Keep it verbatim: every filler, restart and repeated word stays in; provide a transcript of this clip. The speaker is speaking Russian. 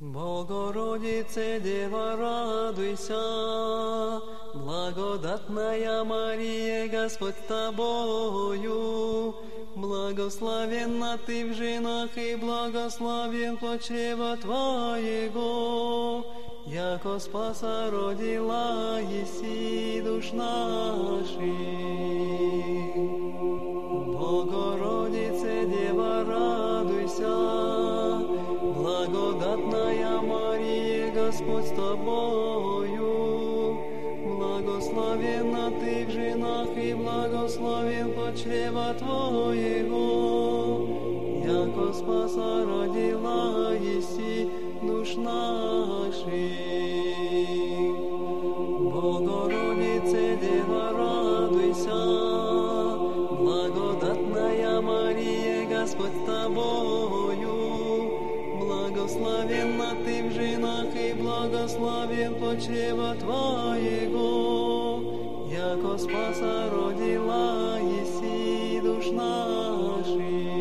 Богородице, Дева, радуйся, благодатная Мария, Господь с тобою, благословенна ты в женах, и благословен плод чрева твоего, яко спаса родила еси душ наших. Богородице, Дева, радуйся, благодатная Мария, Господь с тобою, благословенна ты в женах, и благословен плод чрева твоего, яко спаса родила еси душ наших. Богородице, Дева, радуйся, благодатная Мария, Господь с тобою, благословенна ты в женах, и благословен плод чрева твоего, яко спаса родила еси душ наших.